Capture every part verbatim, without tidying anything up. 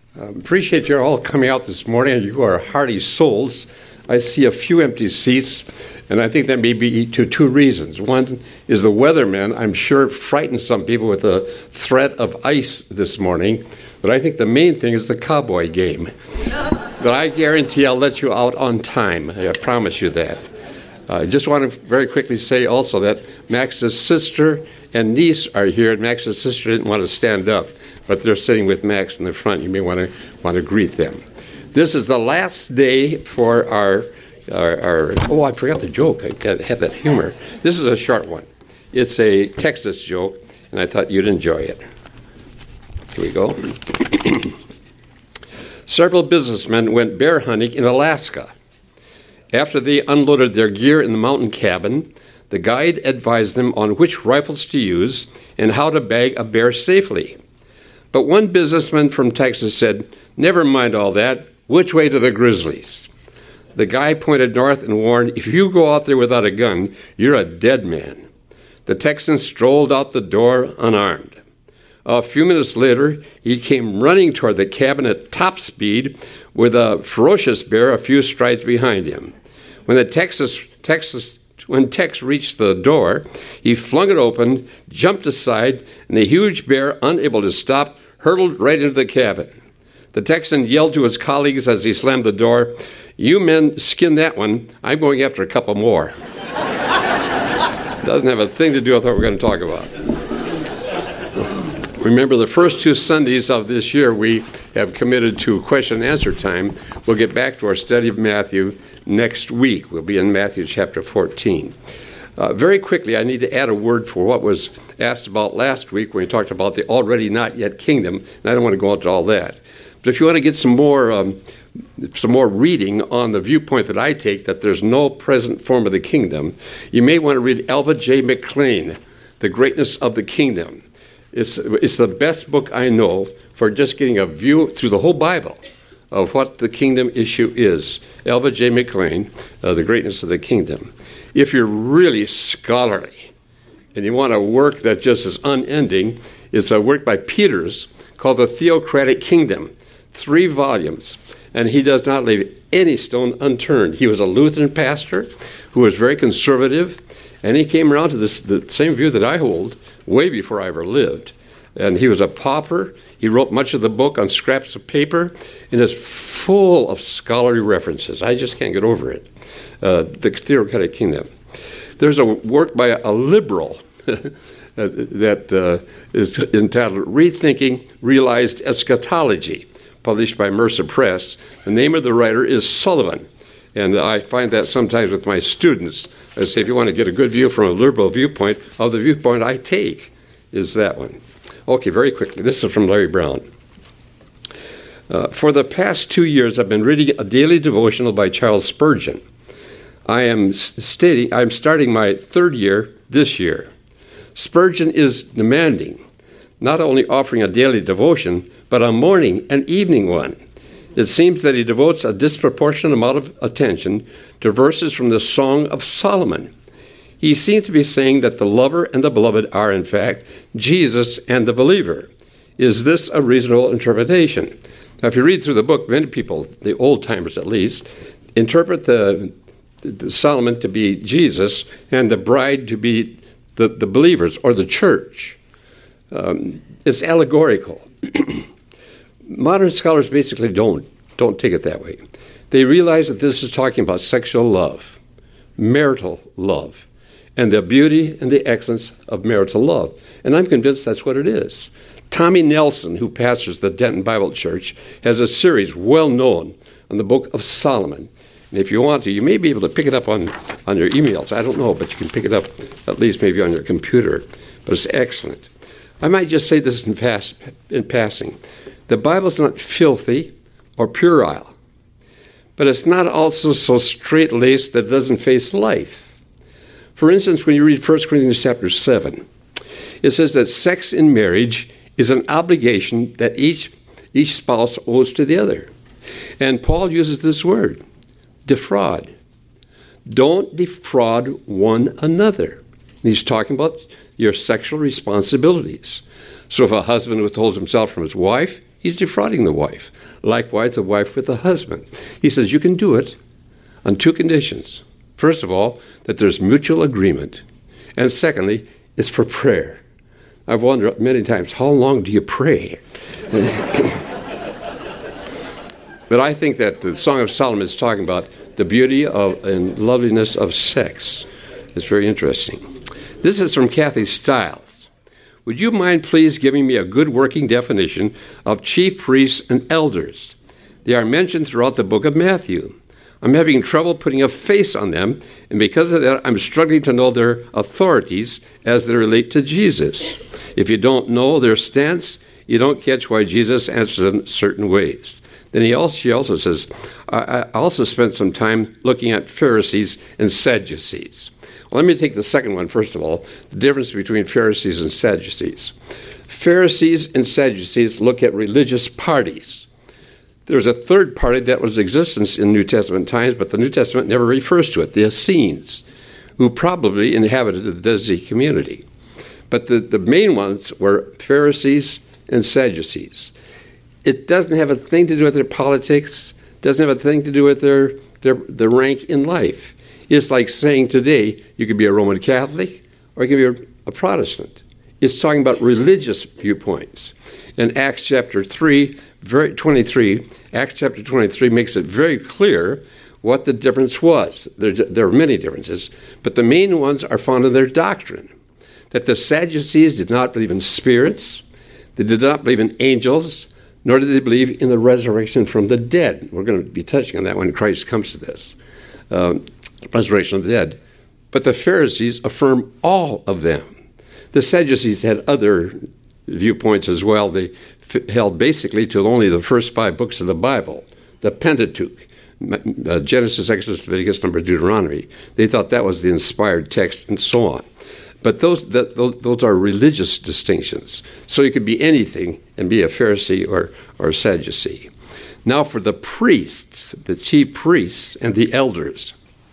Um, appreciate you all coming out this morning. You are hearty souls. I see a few empty seats, and I think that may be to two reasons. One is the weatherman, I'm sure, frightened some people with the threat of ice this morning. But I think the main thing is the Cowboy game. But I guarantee I'll let you out on time. I promise you that. I uh, just want to very quickly say also that Max's sister and niece are here, and Max's sister didn't want to stand up, but they're sitting with Max in the front. You may want to want to greet them. This is the last day for our, our, our oh, I forgot the joke. I got to have that humor. This is a short one. It's a Texas joke, and I thought you'd enjoy it. Here we go. Several businessmen went bear hunting in Alaska. After they unloaded their gear in the mountain cabin, the guide advised them on which rifles to use and how to bag a bear safely. But one businessman from Texas said, "Never mind all that. Which way to the grizzlies?" The guy pointed north and warned, "If you go out there without a gun, you're a dead man." The Texan strolled out the door unarmed. A few minutes later, he came running toward the cabin at top speed with a ferocious bear a few strides behind him. When the Texas, Texas, when Tex reached the door, he flung it open, jumped aside, and the huge bear, unable to stop, hurtled right into the cabin. The Texan yelled to his colleagues as he slammed the door, "You men skin that one. I'm going after a couple more." Doesn't have a thing to do with what we're going to talk about. Remember, the first two Sundays of this year, we have committed to question and answer time. We'll get back to our study of Matthew next week. We'll be in Matthew chapter fourteen. Uh, very quickly, I need to add a word for what was asked about last week when we talked about the already not yet kingdom, and I don't want to go into all that. But if you want to get some more um, some more reading on the viewpoint that I take, that there's no present form of the kingdom, you may want to read Alva J. McClain, The Greatness of the Kingdom. It's, it's the best book I know for just getting a view through the whole Bible of what the kingdom issue is. Alva J. McClain, uh, The Greatness of the Kingdom. If you're really scholarly and you want a work that just is unending, it's a work by Peters called The Theocratic Kingdom, three volumes, and he does not leave any stone unturned. He was a Lutheran pastor who was very conservative, and he came around to this, the same view that I hold way before I ever lived. And he was a pauper. He wrote much of the book on scraps of paper, and it's full of scholarly references. I just can't get over it. Uh, the Theocratic Kingdom. There's a work by a, a liberal that uh, is entitled Rethinking Realized Eschatology, published by Mercer Press. The name of the writer is Sullivan. And I find that sometimes with my students. I say, if you want to get a good view from a liberal viewpoint, of the viewpoint I take is that one. Okay, very quickly. This is from Larry Brown. Uh, for the past two years, I've been reading a daily devotional by Charles Spurgeon. I am stating, I'm starting my third year this year. Spurgeon is demanding, not only offering a daily devotion, but a morning and evening one. It seems that he devotes a disproportionate amount of attention to verses from the Song of Solomon. He seems to be saying that the lover and the beloved are, in fact, Jesus and the believer. Is this a reasonable interpretation? Now, if you read through the book, many people, the old-timers at least, interpret the, the Solomon to be Jesus and the bride to be the, the believers or the church. Um, it's allegorical. Modern scholars basically don't don't take it that way. They realize that this is talking about sexual love, marital love, and the beauty and the excellence of marital love. And I'm convinced that's what it is. Tommy Nelson, who pastors the Denton Bible Church, has a series well known on the Book of Solomon. And if you want to, you may be able to pick it up on, on your emails. I don't know, but you can pick it up at least maybe on your computer. But it's excellent. I might just say this in, pass, in passing. The Bible's not filthy or puerile, but it's not also so straight-laced that it doesn't face life. For instance, when you read First Corinthians chapter seven, it says that sex in marriage is an obligation that each, each spouse owes to the other. And Paul uses this word, defraud. Don't defraud one another. And he's talking about your sexual responsibilities. So if a husband withholds himself from his wife, He's defrauding the wife. Likewise, the wife with the husband. He says you can do it on two conditions. First of all, that there's mutual agreement. And secondly, it's for prayer. I've wondered many times, how long do you pray? But I think that the Song of Solomon is talking about the beauty of and loveliness of sex. It's very interesting. This is from Kathy Stiles. Would you mind please giving me a good working definition of chief priests and elders? They are mentioned throughout the book of Matthew. I'm having trouble putting a face on them, and because of that, I'm struggling to know their authorities as they relate to Jesus. If you don't know their stance, you don't catch why Jesus answers in certain ways. Then he also, she also says, I, I also spent some time looking at Pharisees and Sadducees. Well, let me take the second one, first of all, the difference between Pharisees and Sadducees. Pharisees and Sadducees look at religious parties. There's a third party that was in existence in New Testament times, but the New Testament never refers to it, the Essenes, who probably inhabited the Dead Sea community. But the, the main ones were Pharisees and Sadducees. It doesn't have a thing to do with their politics, doesn't have a thing to do with their, their, their rank in life. It's like saying today you could be a Roman Catholic or you can be a, a Protestant. It's talking about religious viewpoints. In Acts chapter three, very twenty-three, Acts chapter twenty-three makes it very clear what the difference was. There, there are many differences, but the main ones are found in their doctrine. That the Sadducees did not believe in spirits, they did not believe in angels, nor did they believe in the resurrection from the dead. We're going to be touching on that when Christ comes to this, um, resurrection of the dead. But the Pharisees affirm all of them. The Sadducees had other viewpoints as well. They f- held basically to only the first five books of the Bible, the Pentateuch, uh, Genesis, Exodus, Leviticus, Numbers, Deuteronomy. They thought that was the inspired text and so on. But those, that, those those are religious distinctions. So you could be anything and be a Pharisee or, or a Sadducee. Now for the priests, the chief priests and the elders.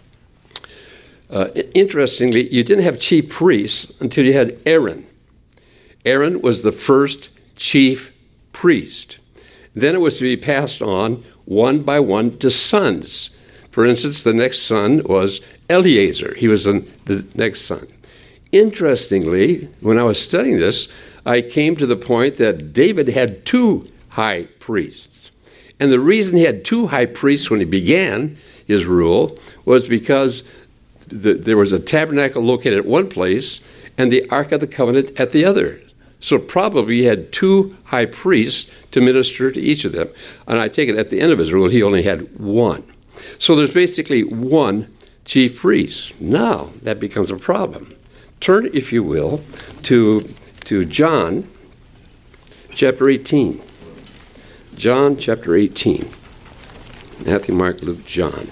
Uh, interestingly, you didn't have chief priests until you had Aaron. Aaron was the first chief priest. Then it was to be passed on one by one to sons. For instance, the next son was Eleazar. He was the, the next son. Interestingly, when I was studying this, I came to the point that David had two high priests. And the reason he had two high priests when he began his rule was because the, there was a tabernacle located at one place and the Ark of the Covenant at the other. So probably he had two high priests to minister to each of them. And I take it at the end of his rule, he only had one. So there's basically one chief priest. Now that becomes a problem. Turn, if you will, to, to John chapter eighteen. John chapter eighteen. Matthew, Mark, Luke, John.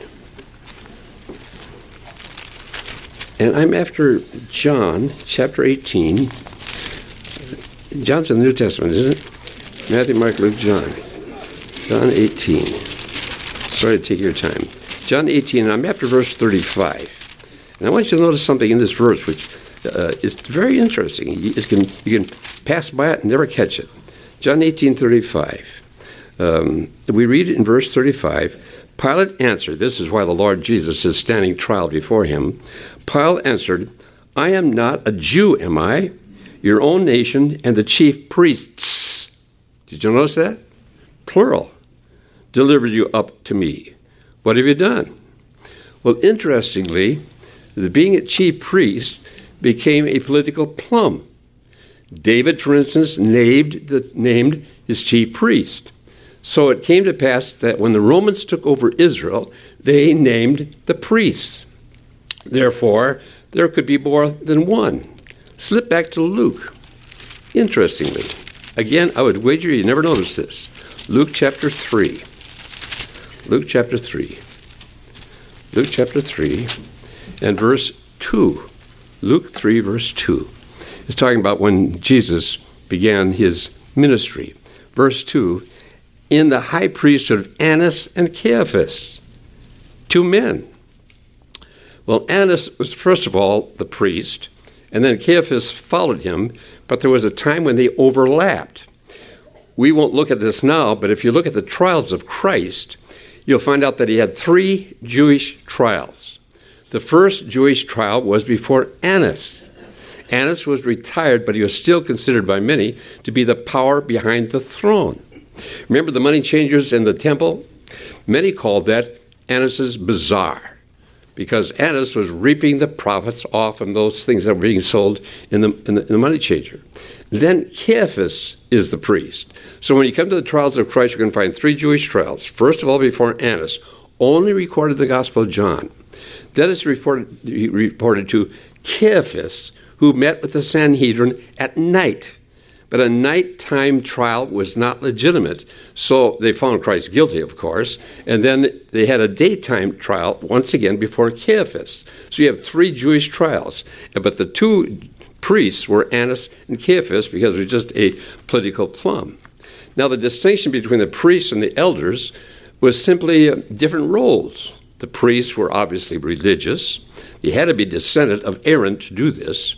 And I'm after John chapter eighteen. John's in the New Testament, isn't it? Matthew, Mark, Luke, John. John eighteen. Sorry to take your time. John eighteen, and I'm after verse thirty-five. And I want you to notice something in this verse which uh, is very interesting. You can, you can pass by it and never catch it. John eighteen thirty-five. Um, we read in verse thirty-five, Pilate answered, this is why the Lord Jesus is standing trial before him. Pilate answered, I am not a Jew, am I? Your own nation and the chief priests, did you notice that? Plural, delivered you up to me. What have you done? Well, interestingly, the being a chief priest became a political plum. David, for instance, named, the, named his chief priest. So it came to pass that when the Romans took over Israel, they named the priests. Therefore, there could be more than one. Slip back to Luke. Interestingly, again, I would wager you never noticed this. Luke chapter three. Luke chapter three. Luke chapter three and verse two. Luke three, verse two. It's talking about when Jesus began his ministry. Verse two, in the high priesthood of Annas and Caiaphas, two men. Well, Annas was first of all the priest, and then Caiaphas followed him, but there was a time when they overlapped. We won't look at this now, but if you look at the trials of Christ, you'll find out that he had three Jewish trials. The first Jewish trial was before Annas. Annas was retired, but he was still considered by many to be the power behind the throne. Remember the money changers in the temple? Many called that Annas's bazaar, because Annas was reaping the profits off from those things that were being sold in the, in the, in the money changer. Then Caiaphas is the priest. So when you come to the trials of Christ, you're going to find three Jewish trials. First of all, before Annas, only recorded in the Gospel of John. Then it's reported, reported to Caiaphas, who met with the Sanhedrin at night. But a nighttime trial was not legitimate, so they found Christ guilty, of course, and then they had a daytime trial once again before Caiaphas. So you have three Jewish trials, but the two priests were Annas and Caiaphas because it was just a political plum. Now the distinction between the priests and the elders was simply uh, different roles. The priests were obviously religious. They had to be descendant of Aaron to do this.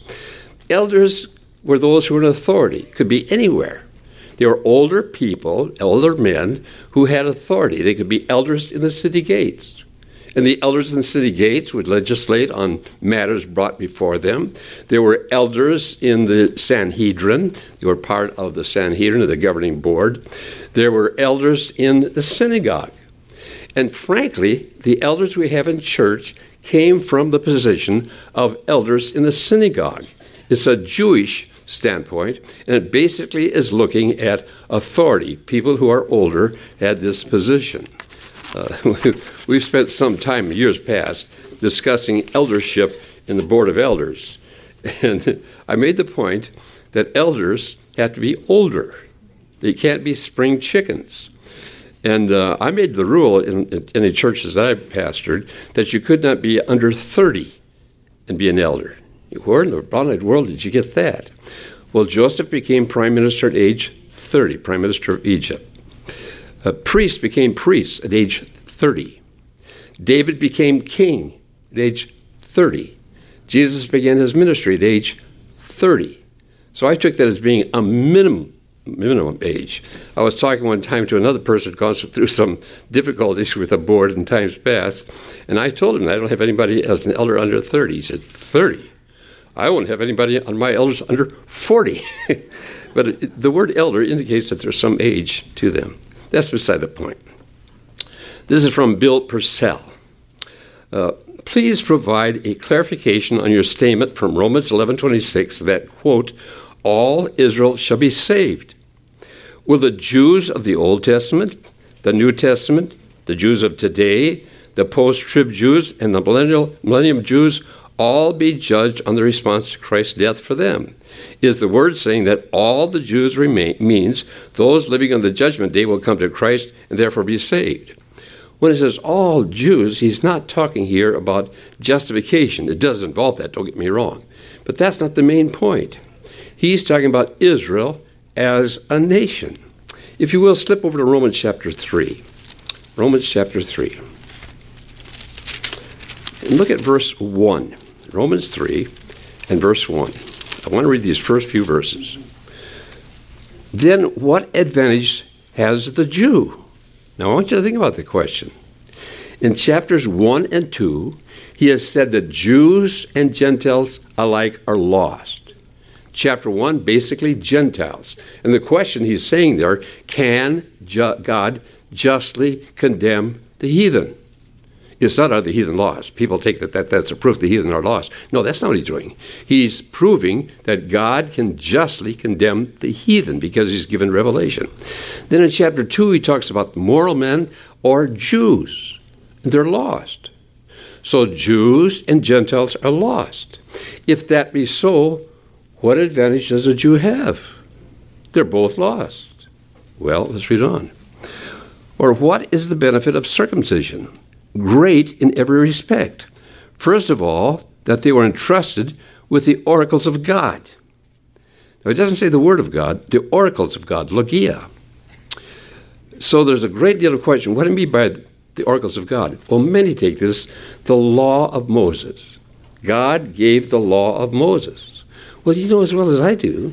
Elders were those who were in authority. Could be anywhere. They were older people, older men, who had authority. They could be elders in the city gates. And the elders in the city gates would legislate on matters brought before them. There were elders in the Sanhedrin. They were part of the Sanhedrin, of the governing board. There were elders in the synagogue. And frankly, the elders we have in church came from the position of elders in the synagogue. It's a Jewish standpoint, and it basically is looking at authority. People who are older had this position. Uh, we've spent some time in years past discussing eldership in the Board of Elders, and I made the point that elders have to be older. They can't be spring chickens. And uh, I made the rule in, in any churches that I pastored that you could not be under thirty and be an elder. Where in the bonnet world did you get that? Well, Joseph became prime minister at age thirty, prime minister of Egypt. A priest became priest at age thirty. David became king at age thirty. Jesus began his ministry at age thirty. So I took that as being a minimum minimum age. I was talking one time to another person who gone through some difficulties with a board in times past, and I told him I don't have anybody as an elder under thirty. He said, thirty? I won't have anybody on my elders under forty. But it, the word elder indicates that there's some age to them. That's beside the point. This is from Bill Purcell. Uh, please provide a clarification on your statement from Romans eleven twenty-six that, quote, all Israel shall be saved. Will the Jews of the Old Testament, the New Testament, the Jews of today, the post-trib Jews, and the millennial, millennium Jews all be judged on the response to Christ's death for them? Is the word saying that all the Jews remain means those living on the judgment day will come to Christ and therefore be saved? When it says all Jews, he's not talking here about justification. It does involve that, don't get me wrong. But that's not the main point. He's talking about Israel as a nation. If you will, slip over to Romans chapter three. Romans chapter three. And look at verse one. Romans three and verse one. I want to read these first few verses. Then what advantage has the Jew? Now I want you to think about the question. In chapters one and two, he has said that Jews and Gentiles alike are lost. Chapter one, basically Gentiles. And the question he's saying there, can ju- God justly condemn the heathen? It's not are the heathen lost. People take that, that that's a proof the heathen are lost. No, that's not what he's doing. He's proving that God can justly condemn the heathen because he's given revelation. Then in chapter two, he talks about moral men or Jews, and they're lost. So Jews and Gentiles are lost. If that be so, what advantage does a Jew have? They're both lost. Well, let's read on. Or what is the benefit of circumcision? Great in every respect. First of all, that they were entrusted with the oracles of God. Now, it doesn't say the word of God, the oracles of God, logia. So there's a great deal of question. What do you mean by the oracles of God? Well, many take this, the law of Moses. God gave the law of Moses. Well, you know as well as I do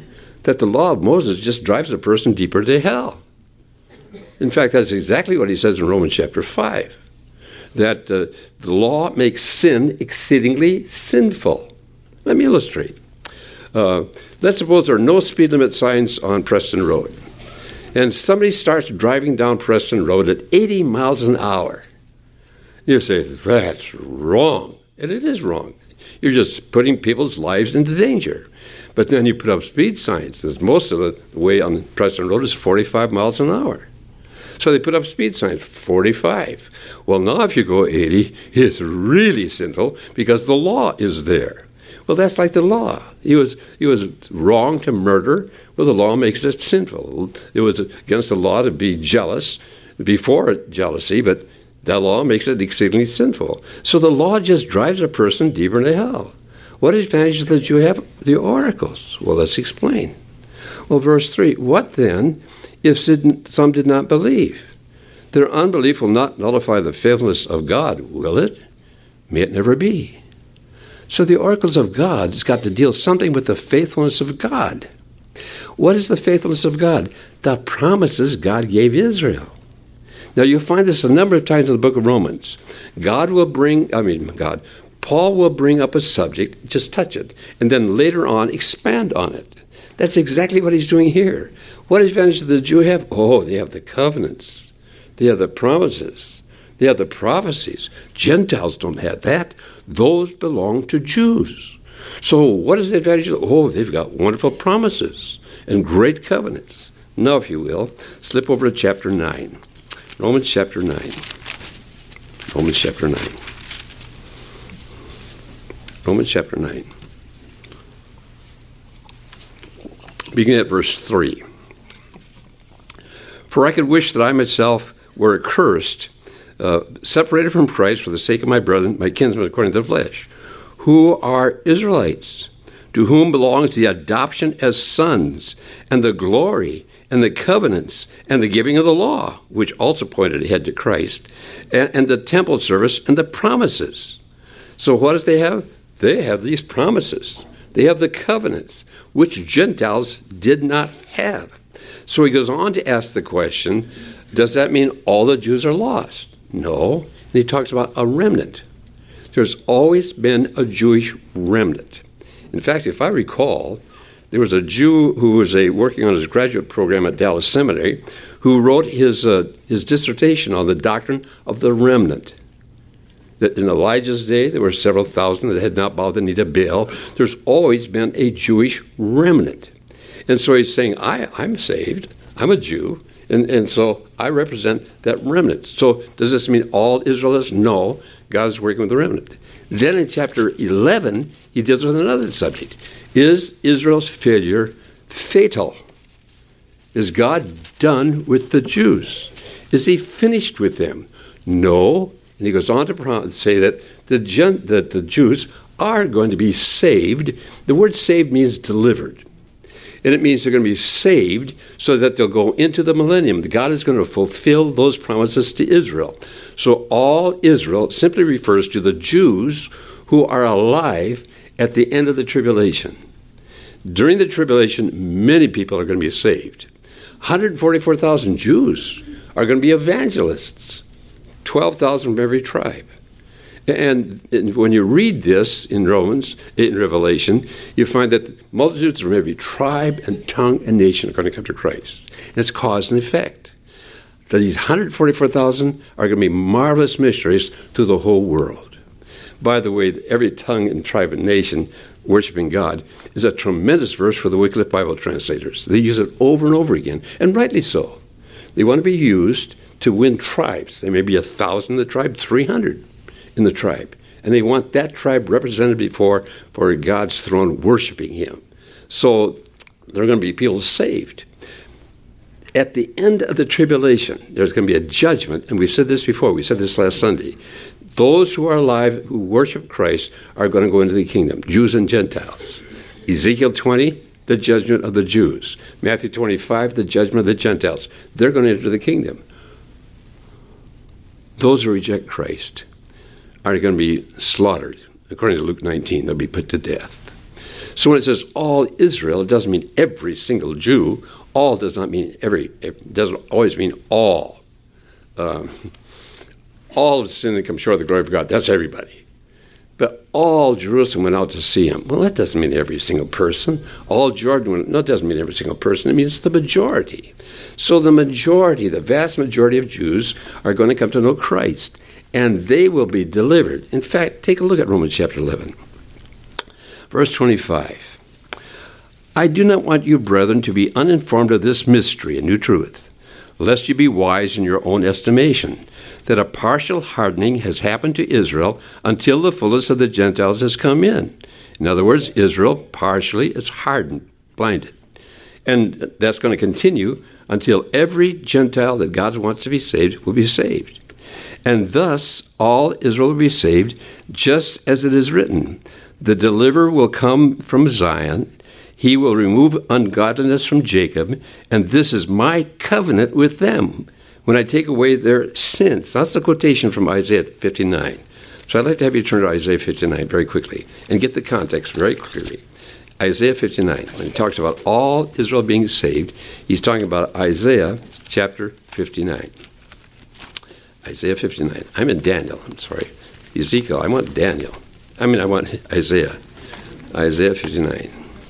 that the law of Moses just drives a person deeper to hell. In fact, that's exactly what he says in Romans chapter five, that uh, the law makes sin exceedingly sinful. Let me illustrate. Uh, let's suppose there are no speed limit signs on Preston Road, and somebody starts driving down Preston Road at eighty miles an hour. You say, that's wrong. And it is wrong. You're just putting people's lives into danger. But then you put up speed signs, as most of the way on Preston Road is forty-five miles an hour. So they put up speed signs, forty-five. Well, now if you go eighty, it's really sinful because the law is there. Well, that's like the law. He was he was wrong to murder. Well, the law makes it sinful. It was against the law to be jealous before jealousy, but that law makes it exceedingly sinful. So the law just drives a person deeper into hell. What advantage did you have? The oracles. Well, let's explain. Well, verse three, what then if some did not believe? Their unbelief will not nullify the faithfulness of God, will it? May it never be. So the oracles of God has got to deal something with the faithfulness of God. What is the faithfulness of God? The promises God gave Israel. Now, you'll find this a number of times in the book of Romans. God will bring, I mean, God, Paul will bring up a subject, just touch it, and then later on expand on it. That's exactly what he's doing here. What advantage does the Jew have? Oh, they have the covenants. They have the promises. They have the prophecies. Gentiles don't have that. Those belong to Jews. So what is the advantage? Oh, they've got wonderful promises and great covenants. Now, if you will, slip over to chapter nine. Romans chapter nine. Romans chapter nine. Romans chapter nine. Beginning at verse three. For I could wish that I myself were accursed, uh, separated from Christ for the sake of my brethren, my kinsmen according to the flesh, who are Israelites, to whom belongs the adoption as sons, and the glory, and the covenants, and the giving of the law, which also pointed ahead to Christ, and, and the temple service, and the promises. So what does they have? They have these promises. They have the covenants, which Gentiles did not have. So he goes on to ask the question, does that mean all the Jews are lost? No. And he talks about a remnant. There's always been a Jewish remnant. In fact, if I recall, there was a Jew who was a, working on his graduate program at Dallas Seminary who wrote his, uh, his dissertation on the doctrine of the remnant. That in Elijah's day, there were several thousand that had not bowed the knee to Baal. There's always been a Jewish remnant. And so he's saying, I, I'm saved. I'm a Jew. And, and so I represent that remnant. So does this mean all Israelites? No. God's working with the remnant. Then in chapter eleven, he deals with another subject. Is Israel's failure fatal? Is God done with the Jews? Is he finished with them? No. And he goes on to say that the, Gen- that the Jews are going to be saved. The word saved means delivered. And it means they're going to be saved so that they'll go into the millennium. God is going to fulfill those promises to Israel. So all Israel simply refers to the Jews who are alive at the end of the tribulation. During the tribulation, many people are going to be saved. one hundred forty-four thousand Jews are going to be evangelists, twelve thousand from every tribe. And, and when you read this in Romans, in Revelation, you find that multitudes from every tribe and tongue and nation are going to come to Christ. And it's cause and effect. That these one hundred forty-four thousand are going to be marvelous missionaries to the whole world. By the way, every tongue and tribe and nation worshiping God is a tremendous verse for the Wycliffe Bible translators. They use it over and over again, and rightly so. They want to be used to win tribes. There may be a thousand in the tribe, three hundred in the tribe. And they want that tribe represented before for God's throne worshiping him. So there are going to be people saved. At the end of the tribulation, there's going to be a judgment, and we've said this before, we said this last Sunday. Those who are alive, who worship Christ, are going to go into the kingdom, Jews and Gentiles. Ezekiel twenty, the judgment of the Jews. Matthew twenty-five, the judgment of the Gentiles. They're going to enter the kingdom. Those who reject Christ are going to be slaughtered. According to Luke nineteen, they'll be put to death. So when it says all Israel, it doesn't mean every single Jew. All does not mean every, it doesn't always mean all. Um, all of sin that comes short of the glory of God, that's everybody. But all Jerusalem went out to see him. Well, that doesn't mean every single person. All Jordan went, no, it doesn't mean every single person. It means the majority. So the majority, the vast majority of Jews are going to come to know Christ, and they will be delivered. In fact, take a look at Romans chapter eleven, verse twenty-five. I do not want you, brethren, to be uninformed of this mystery, a new truth, lest you be wise in your own estimation, that a partial hardening has happened to Israel until the fullness of the Gentiles has come in. In other words, Israel partially is hardened, blinded. And that's going to continue until every Gentile that God wants to be saved will be saved. And thus all Israel will be saved, just as it is written, the deliverer will come from Zion, he will remove ungodliness from Jacob, and this is my covenant with them, when I take away their sins. That's the quotation from Isaiah fifty-nine. So I'd like to have you turn to Isaiah fifty-nine very quickly and get the context very clearly. Isaiah fifty-nine, when he talks about all Israel being saved, he's talking about Isaiah chapter fifty-nine. Isaiah fifty-nine. I'm in Daniel, I'm sorry. Ezekiel, I want Daniel. I mean, I want Isaiah. Isaiah fifty-nine.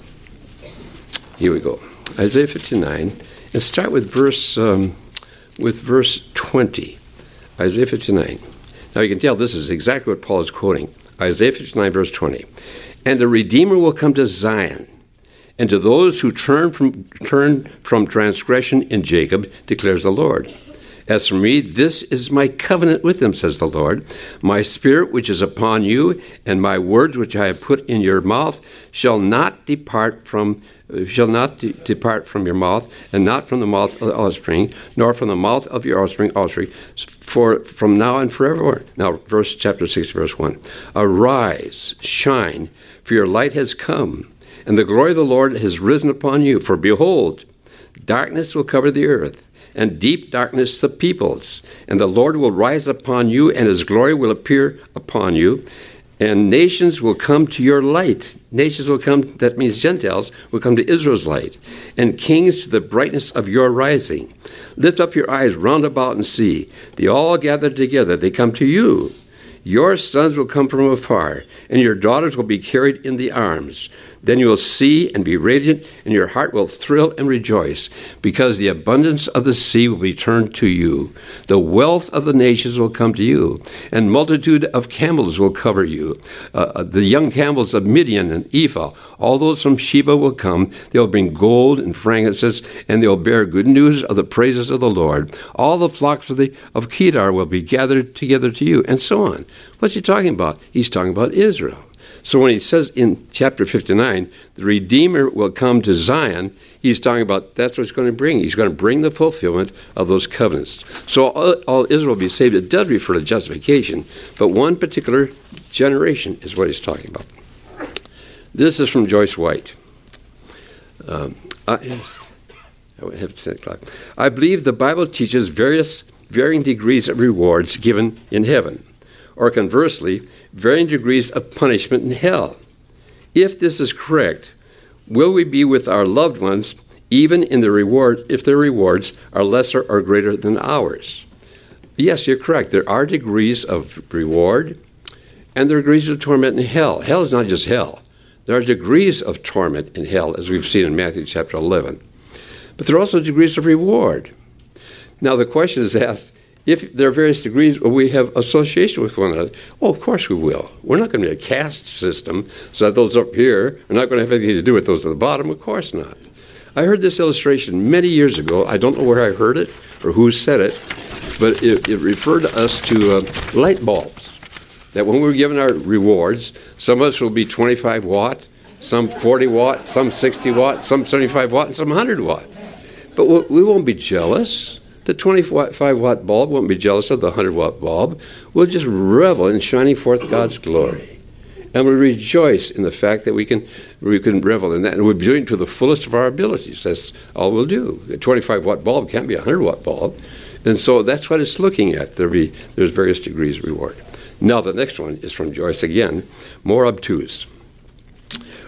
Here we go. Isaiah fifty-nine, and start with verse... Um, with verse twenty, Isaiah fifty-nine. Now you can tell this is exactly what Paul is quoting. Isaiah fifty-nine, verse twenty. And the Redeemer will come to Zion, and to those who turn from turn from transgression in Jacob, declares the Lord. As for me, this is my covenant with them, says the Lord. My spirit which is upon you, and my words which I have put in your mouth, shall not depart from shall not de- depart from your mouth, and not from the mouth of the offspring, nor from the mouth of your offspring, offspring, for from now and forever. Now, verse chapter six, verse one. Arise, shine, for your light has come, and the glory of the Lord has risen upon you. For behold, darkness will cover the earth, and deep darkness the peoples. And the Lord will rise upon you, and his glory will appear upon you. And nations will come to your light. Nations will come, that means Gentiles, will come to Israel's light. And kings to the brightness of your rising. Lift up your eyes round about and see. They all gather together. They come to you. Your sons will come from afar, and your daughters will be carried in the arms. Then you will see and be radiant, and your heart will thrill and rejoice, because the abundance of the sea will be turned to you. The wealth of the nations will come to you, and multitude of camels will cover you. Uh, the young camels of Midian and Ephah, all those from Sheba will come. They'll bring gold and frankincense, and they'll bear good news of the praises of the Lord. All the flocks of, the, of Kedar will be gathered together to you, and so on. What's he talking about? He's talking about Israel. So when he says in chapter fifty-nine, the Redeemer will come to Zion, he's talking about that's what he's going to bring. He's going to bring the fulfillment of those covenants. So all, all Israel will be saved. It does refer to justification, but one particular generation is what he's talking about. This is from Joyce White. Um, I, I have ten o'clock. I believe the Bible teaches various varying degrees of rewards given in heaven, or conversely, varying degrees of punishment in hell. If this is correct, will we be with our loved ones even in the reward if their rewards are lesser or greater than ours? Yes, you're correct. There are degrees of reward, and there are degrees of torment in hell. Hell is not just hell. There are degrees of torment in hell, as we've seen in Matthew chapter eleven. But there are also degrees of reward. Now the question is asked, if there are various degrees, will we have association with one another? Oh, of course we will. We're not going to be a caste system so that those up here are not going to have anything to do with those at the bottom. Of course not. I heard this illustration many years ago. I don't know where I heard it or who said it, but it, it referred to us to uh, light bulbs. That when we're given our rewards, some of us will be twenty-five watt, some forty watt, some sixty watt, some seventy-five watt, and some one hundred watt. But we won't be jealous. The twenty-five watt bulb won't be jealous of the one hundred watt bulb. We'll just revel in shining forth God's glory. And we'll rejoice in the fact that we can we can revel in that. And we'll be doing it to the fullest of our abilities. That's all we'll do. A twenty-five watt bulb can't be a one hundred watt bulb. And so that's what it's looking at. There be, there's various degrees of reward. Now the next one is from Joyce again, more obtuse.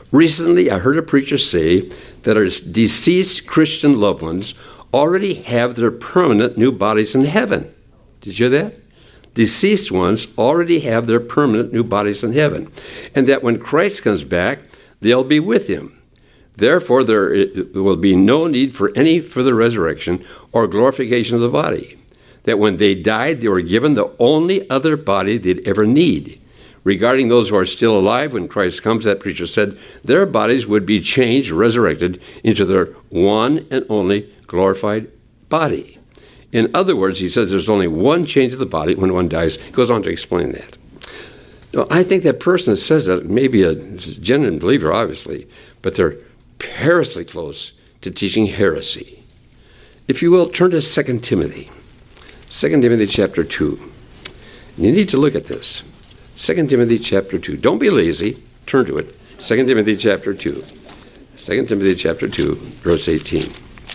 Recently, I heard a preacher say that our deceased Christian loved ones already have their permanent new bodies in heaven. Did you hear that? Deceased ones already have their permanent new bodies in heaven. And that when Christ comes back, they'll be with him. Therefore, there will be no need for any further resurrection or glorification of the body. That when they died, they were given the only other body they'd ever need. Regarding those who are still alive when Christ comes, that preacher said, their bodies would be changed, resurrected into their one and only glorified body. In other words, he says there's only one change of the body when one dies. He goes on to explain that. Now, I think that person that says that may be a genuine believer, obviously, but they're perilously close to teaching heresy. If you will, turn to Second Timothy. Second Timothy chapter two. And you need to look at this. Second Timothy chapter two. Don't be lazy. Turn to it. Second Timothy chapter two. Second Timothy chapter two, verse eighteen.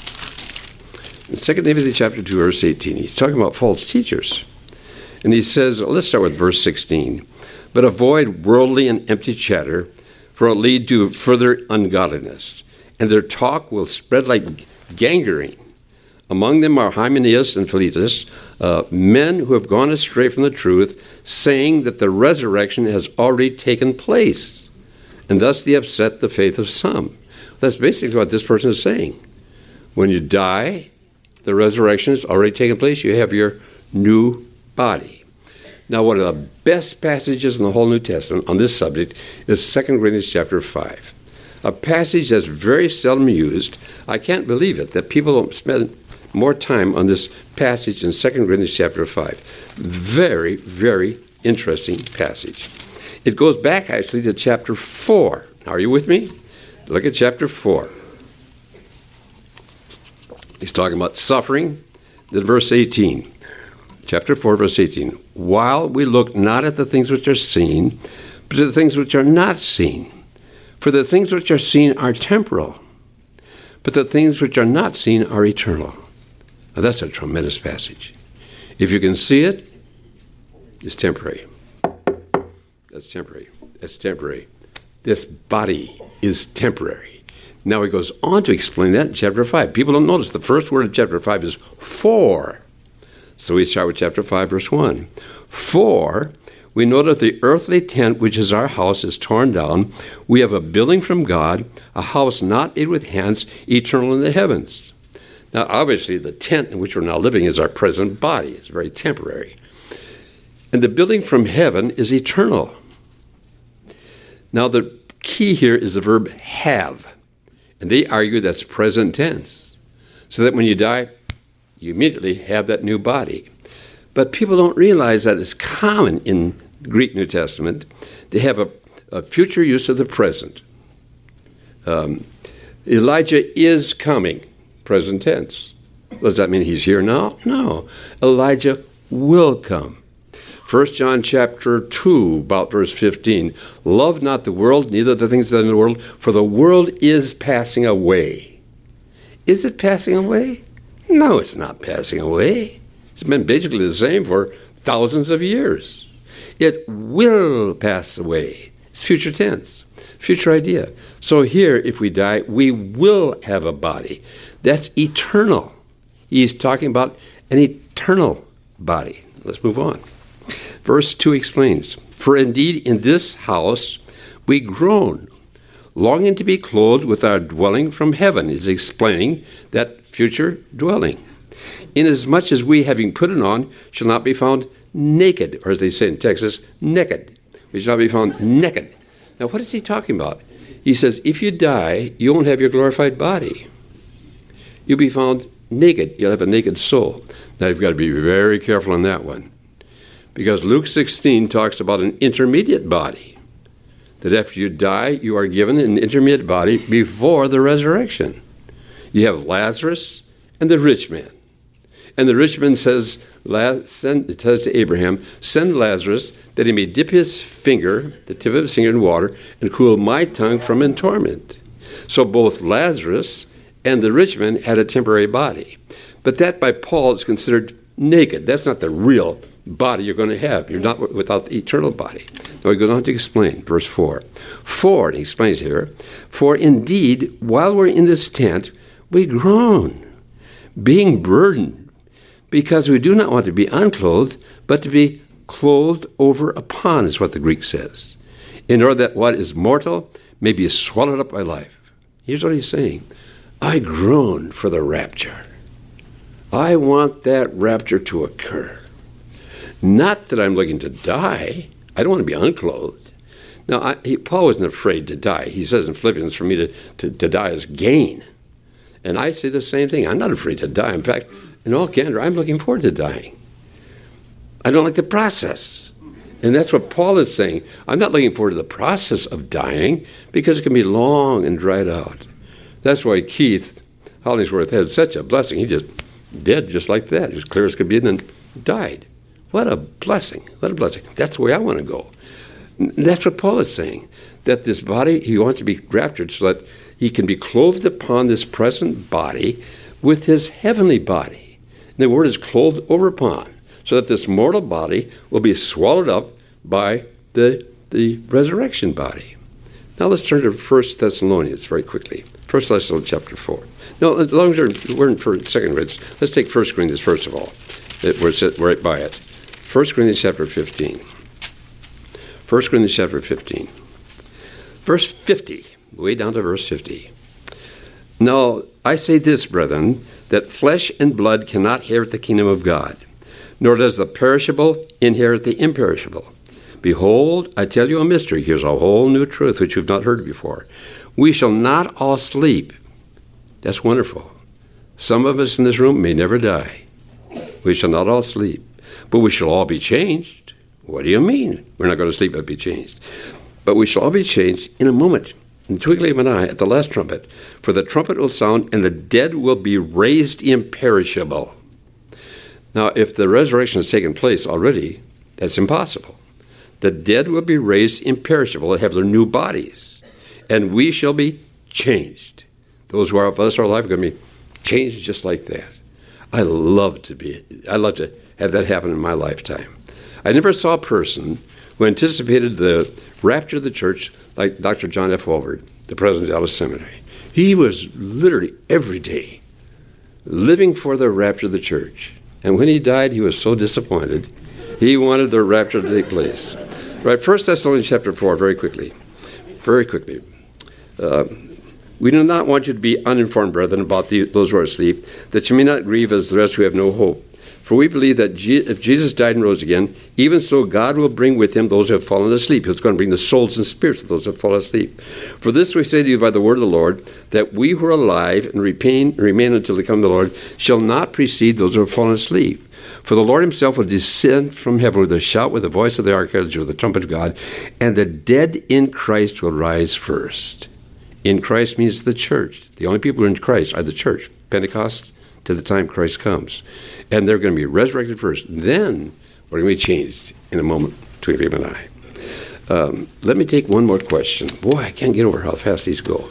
In Second Timothy chapter two, verse eighteen, he's talking about false teachers. And he says, let's start with verse sixteen. But avoid worldly and empty chatter, for it will lead to further ungodliness. And their talk will spread like gangrene. Among them are Hymenaeus and Philetus, uh, men who have gone astray from the truth, saying that the resurrection has already taken place. And thus they upset the faith of some. That's basically what this person is saying. When you die, the resurrection has already taken place. You have your new body. Now, one of the best passages in the whole New Testament on this subject is Second Corinthians chapter five. A passage that's very seldom used. I can't believe it, that people don't spend more time on this passage in Second Corinthians chapter five. Very, very interesting passage. It goes back, actually, to chapter four. Are you with me? Look at chapter four. He's talking about suffering. Then verse eighteen. Chapter four, verse eighteen. While we look not at the things which are seen, but at the things which are not seen. For the things which are seen are temporal, but the things which are not seen are eternal. Now, that's a tremendous passage. If you can see it, it's temporary. That's temporary. That's temporary. This body is temporary. Now he goes on to explain that in chapter five. People don't notice the first word of chapter five is for. So we start with chapter five, verse one. For we know that the earthly tent, which is our house, is torn down. We have a building from God, a house not made with hands, eternal in the heavens. Now, obviously, the tent in which we're now living is our present body. It's very temporary. And the building from heaven is eternal. Now, the key here is the verb have. And they argue that's present tense. So that when you die, you immediately have that new body. But people don't realize that it's common in Greek New Testament to have a, a future use of the present. Um, Elijah is coming, present tense. Does that mean he's here now? No. Elijah will come. First John chapter two, about verse fifteen. Love not the world, neither the things that are in the world, for the world is passing away. Is it passing away? No, it's not passing away. It's been basically the same for thousands of years. It will pass away. It's future tense, future idea. So here, if we die, we will have a body. That's eternal. He's talking about an eternal body. Let's move on. Verse two explains, for indeed in this house we groan, longing to be clothed with our dwelling from heaven. He's explaining that future dwelling. Inasmuch as we, having put it on, shall not be found naked, or as they say in Texas, naked. We shall not be found naked. Now, what is he talking about? He says, if you die, you won't have your glorified body. You'll be found naked. You'll have a naked soul. Now, you've got to be very careful on that one. Because Luke sixteen talks about an intermediate body. That after you die, you are given an intermediate body before the resurrection. You have Lazarus and the rich man. And the rich man says, send, it says to Abraham, send Lazarus that he may dip his finger, the tip of his finger in water, and cool my tongue from in torment. So both Lazarus and the rich man had a temporary body. But that by Paul is considered naked. That's not the real body you're going to have. You're not without the eternal body. Now he goes on to explain, verse four. For, and he explains here, for indeed, while we're in this tent, we groan, being burdened, because we do not want to be unclothed, but to be clothed over upon, is what the Greek says, in order that what is mortal may be swallowed up by life. Here's what he's saying. I groan for the rapture. I want that rapture to occur. Not that I'm looking to die. I don't want to be unclothed. Now, I, he, Paul wasn't afraid to die. He says in Philippians, for me to, to, to die is gain. And I say the same thing. I'm not afraid to die. In fact, in all candor, I'm looking forward to dying. I don't like the process. And that's what Paul is saying. I'm not looking forward to the process of dying because it can be long and dried out. That's why Keith Hollingsworth had such a blessing. He just dead just like that, as clear as could be, and then died. What a blessing. What a blessing. That's the way I want to go. And that's what Paul is saying, that this body, he wants to be raptured so that he can be clothed upon this present body with his heavenly body. And the word is clothed over upon, so that this mortal body will be swallowed up by the, the resurrection body. Now let's turn to First Thessalonians very quickly. First Thessalonians chapter four. No, as long as we're in for second grades, let's take First Corinthians first of all. We're right by it. First Corinthians chapter fifteen. First Corinthians chapter fifteen. Verse fifty, way down to verse fifty. Now, I say this, brethren, that flesh and blood cannot inherit the kingdom of God, nor does the perishable inherit the imperishable. Behold, I tell you a mystery. Here's a whole new truth which you've not heard before. We shall not all sleep. That's wonderful. Some of us in this room may never die. We shall not all sleep, but we shall all be changed. What do you mean? We're not going to sleep but be changed. But we shall all be changed in a moment, in the twinkling of an eye, at the last trumpet. For the trumpet will sound, and the dead will be raised imperishable. Now, if the resurrection has taken place already, that's impossible. The dead will be raised imperishable and have their new bodies, and we shall be changed. Those who are of us are alive are going to be changed just like that. I love to be. I love to have that happen in my lifetime. I never saw a person who anticipated the rapture of the church like Doctor John F. Walvoord, the president of Dallas Seminary. He was literally every day living for the rapture of the church. And when he died, he was so disappointed. He wanted the rapture to take place. Right, First Thessalonians chapter four, very quickly. Very quickly. Uh, we do not want you to be uninformed, brethren, about the, those who are asleep, that you may not grieve as the rest who have no hope. For we believe that Je- if Jesus died and rose again, even so God will bring with him those who have fallen asleep. He's going to bring the souls and spirits of those who have fallen asleep. For this we say to you by the word of the Lord, that we who are alive and remain, remain until the coming of the Lord shall not precede those who have fallen asleep. For the Lord himself will descend from heaven with a shout, with the voice of the archangel, with the trumpet of God, and the dead in Christ will rise first. In Christ means the church. The only people who are in Christ are the church, Pentecost, to the time Christ comes. And they're going to be resurrected first. Then we're going to be changed in a moment, twinkling of an eye. Um, let me take one more question. Boy, I can't get over how fast these go.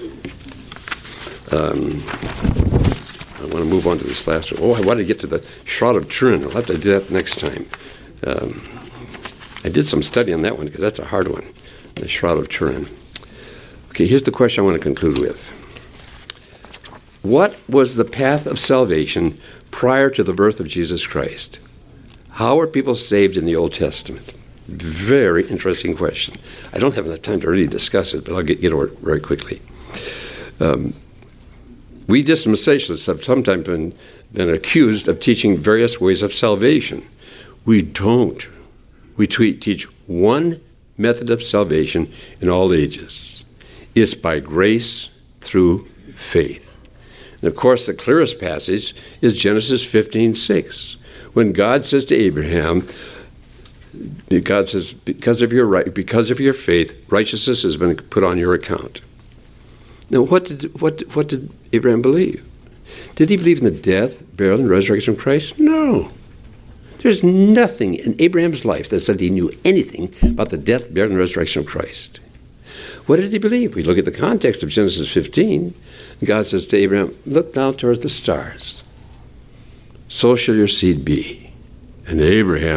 Um, I want to move on to this last one. Oh, I wanted to get to the Shroud of Turin. I'll have to do that next time. Um, I did some study on that one because that's a hard one, the Shroud of Turin. Okay, here's the question I want to conclude with. What was the path of salvation prior to the birth of Jesus Christ? How were people saved in the Old Testament? Very interesting question. I don't have enough time to really discuss it, but I'll get, get over it very quickly. Um, we dispensationalists have sometimes been, been accused of teaching various ways of salvation. We don't. We teach one method of salvation in all ages. It's by grace through faith. And of course, the clearest passage is Genesis fifteen six, when God says to Abraham, God says, because of your right, because of your faith, righteousness has been put on your account. Now, what did what what did Abraham believe? Did he believe in the death, burial, and resurrection of Christ? No. There's nothing in Abraham's life that said he knew anything about the death, burial, and resurrection of Christ. What did he believe? We look at the context of Genesis fifteen. God says to Abraham, look now towards the stars. So shall your seed be. And Abraham was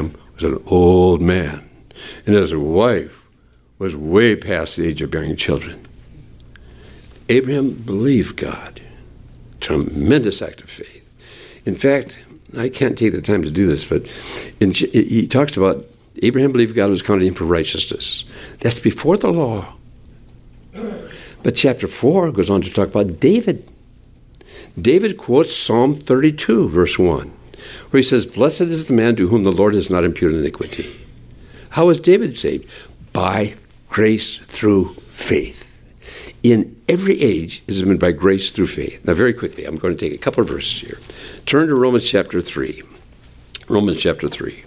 was an old man, and his wife was way past the age of bearing children. Abraham believed God. Tremendous act of faith. In fact, I can't take the time to do this, but in, he talks about Abraham believed God was counted him for righteousness. That's before the law. But chapter four goes on to talk about David. David quotes Psalm thirty-two, verse one, where he says, "Blessed is the man to whom the Lord has not imputed iniquity." How was David saved? By grace through faith. In every age, it has been by grace through faith. Now, very quickly, I'm going to take a couple of verses here. Turn to Romans chapter three. Romans chapter three.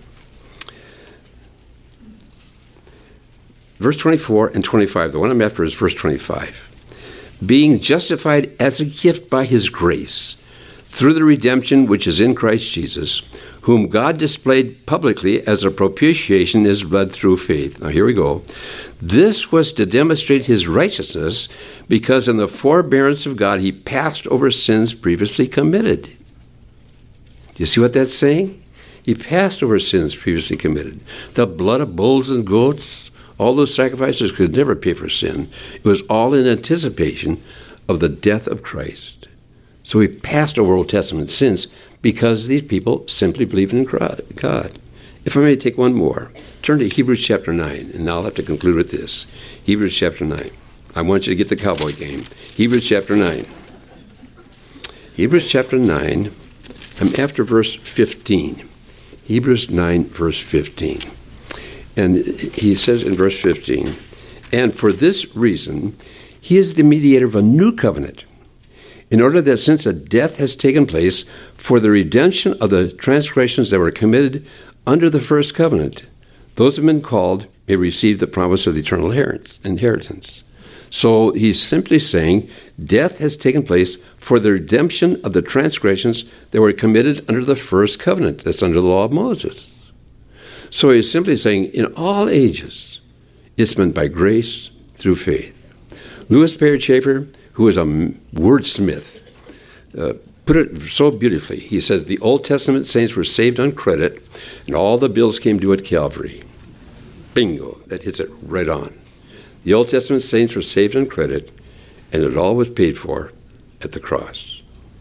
Verse twenty-four and twenty-five. The one I'm after is verse twenty-five. Being justified as a gift by his grace, through the redemption which is in Christ Jesus, whom God displayed publicly as a propitiation in his blood through faith. Now here we go. This was to demonstrate his righteousness, because in the forbearance of God he passed over sins previously committed. Do you see what that's saying? He passed over sins previously committed. The blood of bulls and goats, all those sacrifices could never pay for sin. It was all in anticipation of the death of Christ. So he passed over Old Testament sins because these people simply believed in God. If I may take one more, turn to Hebrews chapter nine, and now I'll have to conclude with this. Hebrews chapter nine. I want you to get the cowboy game. Hebrews chapter nine. Hebrews chapter nine, I'm after verse fifteen. Hebrews nine, verse fifteen. And he says in verse fifteen, "And for this reason, he is the mediator of a new covenant, in order that since a death has taken place for the redemption of the transgressions that were committed under the first covenant, those who have been called may receive the promise of the eternal inheritance." So he's simply saying death has taken place for the redemption of the transgressions that were committed under the first covenant. That's under the law of Moses. So he's simply saying, in all ages, it's been by grace through faith. Louis Perry Chafer, who is a wordsmith, uh, put it so beautifully. He says, the Old Testament saints were saved on credit, and all the bills came due at Calvary. Bingo, that hits it right on. The Old Testament saints were saved on credit, and it all was paid for at the cross.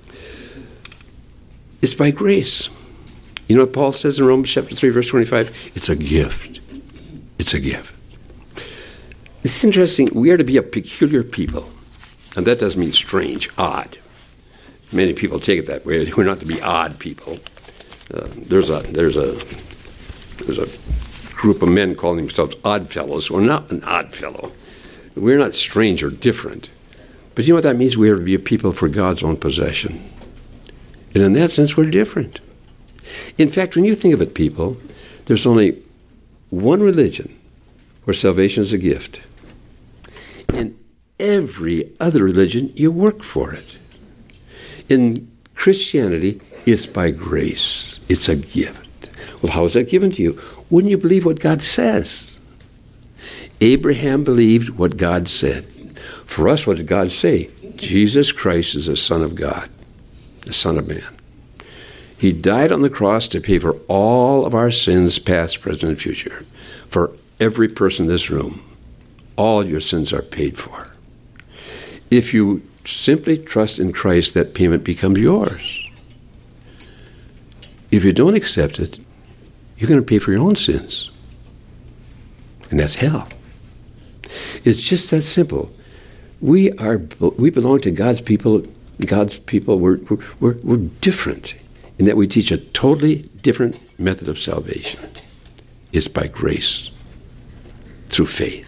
It's by grace. You know what Paul says in Romans chapter three, verse twenty-five? It's a gift. It's a gift. It's interesting. We are to be a peculiar people. And that doesn't mean strange, odd. Many people take it that way. We're not to be odd people. Uh, there's a there's a there's a group of men calling themselves odd fellows. We're not an odd fellow. We're not strange or different. But you know what that means? We are to be a people for God's own possession. And in that sense, we're different. In fact, when you think of it, people, there's only one religion where salvation is a gift. In every other religion, you work for it. In Christianity, it's by grace. It's a gift. Well, how is that given to you? Wouldn't you believe what God says? Abraham believed what God said. For us, what did God say? Jesus Christ is the Son of God, the Son of Man. He died on the cross to pay for all of our sins, past, present, and future. For every person in this room, all your sins are paid for. If you simply trust in Christ, that payment becomes yours. If you don't accept it, you're going to pay for your own sins. And that's hell. It's just that simple. We are we belong to God's people. God's people, we're, we're, we're different in that we teach a totally different method of salvation. It's by grace, through faith.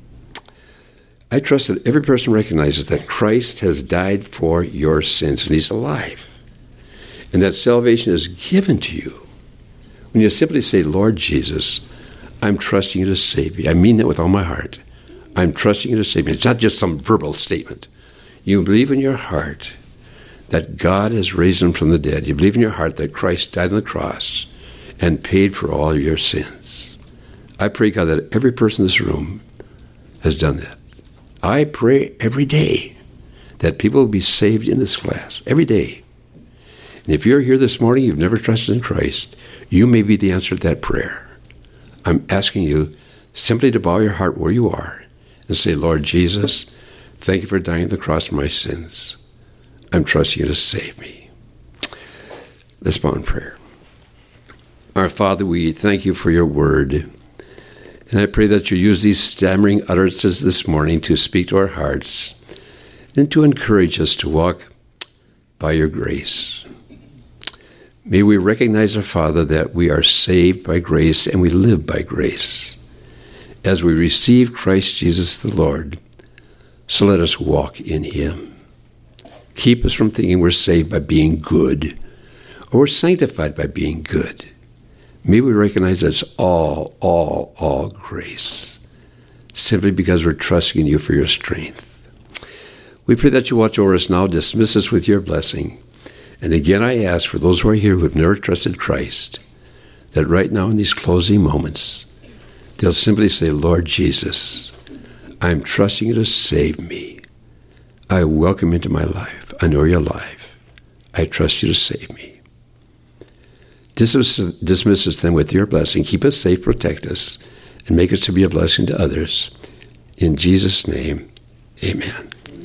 I trust that every person recognizes that Christ has died for your sins, and he's alive. And that salvation is given to you when you simply say, Lord Jesus, I'm trusting you to save me. I mean that with all my heart. I'm trusting you to save me. It's not just some verbal statement. You believe in your heart that God has raised him from the dead. You believe in your heart that Christ died on the cross and paid for all your sins. I pray, God, that every person in this room has done that. I pray every day that people will be saved in this class, every day. And if you're here this morning, you've never trusted in Christ, you may be the answer to that prayer. I'm asking you simply to bow your heart where you are and say, Lord Jesus, thank you for dying on the cross for my sins. I'm trusting you to save me. Let's bow in prayer. Our Father, we thank you for your word. And I pray that you use these stammering utterances this morning to speak to our hearts and to encourage us to walk by your grace. May we recognize, our Father, that we are saved by grace and we live by grace. As we receive Christ Jesus the Lord, so let us walk in him. Keep us from thinking we're saved by being good or we're sanctified by being good. May we recognize that it's all, all, all grace, simply because we're trusting in you for your strength. We pray that you watch over us now, dismiss us with your blessing. And again, I ask for those who are here who have never trusted Christ, that right now in these closing moments, they'll simply say, Lord Jesus, I'm trusting you to save me. I welcome you into my life. I know you're alive. I trust you to save me. Dismiss, dismiss us then with your blessing. Keep us safe, protect us, and make us to be a blessing to others. In Jesus' name, amen.